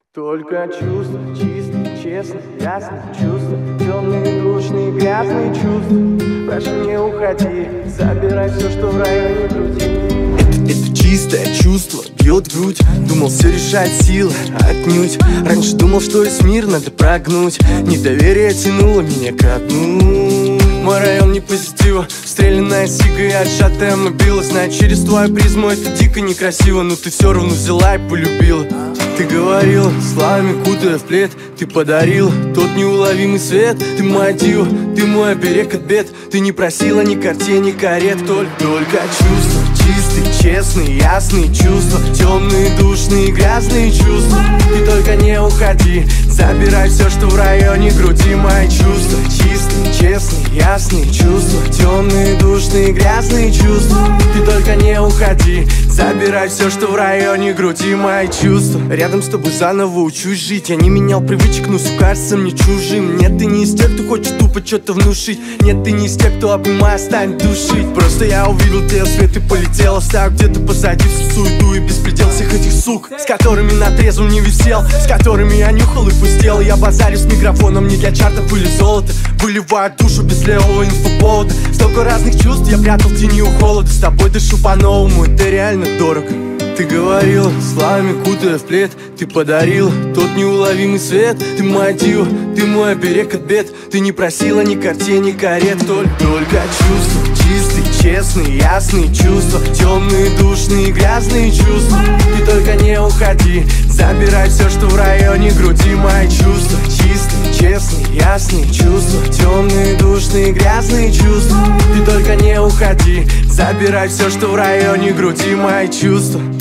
Только чувства, чистые, честные, ясные чувства, темные, душные, грязные чувства. Прошу, не уходи, забирай все, что в районе груди. Это чистое чувство, бьет в грудь. Думал, все решает сила, отнюдь. Раньше думал, что весь мир надо прогнуть. Недоверие тянуло меня ко дну. Мой район не позитива, стрелянная сига и отжатая мобила. Знаю, через твою призму это дико некрасиво, но ты все равно взяла и полюбила. Ты говорила, словами кутая в плед, ты подарила тот неуловимый свет. Ты моя дива, ты мой оберег от бед. Ты не просила ни картин, ни карет, только чувства. Чистые, честные, ясные чувства, темные, душные, грязные чувства. Ты только не уходи, забирай все, что в районе груди. Мои чувства, чистые, честные, ясные чувства, темные, душные, грязные чувства. Ты только не уходи, забирай все, что в районе груди. Мои чувства. Рядом с тобой заново учусь жить. Я не менял привычек, но все кажется мне чужим. Нет, ты не из тех, кто хочет тупо что-то внушить. Нет, ты не из тех, кто обнимая станет душить. Просто я увидел тебя свет и полетел. Оставив где-то позади всю суету и беспредел всех этих сук, с которыми на трезвом не висел, с которыми я нюхал и пустел. Я базарю с микрофоном не для чартов или золота. Выливаю душу без левого инфоповода. Столько разных чувств я прятал в тени у холода. С тобой дышу по-новому, это реально дорого. Ты говорила, словами кутая в плед, ты подарила тот неуловимый свет. Ты моя дива, ты мой оберег от бед. Ты не просила ни картин, ни карет, только чувства. Чистые, честные, ясные чувства, темные, душные, грязные чувства. Ты только не уходи, забирай все, что в районе груди. Мои чувства, чистые, честные, ясные чувства, темные, душные, грязные чувства. Ты только не уходи, забирай все, что в районе груди. Мои чувства.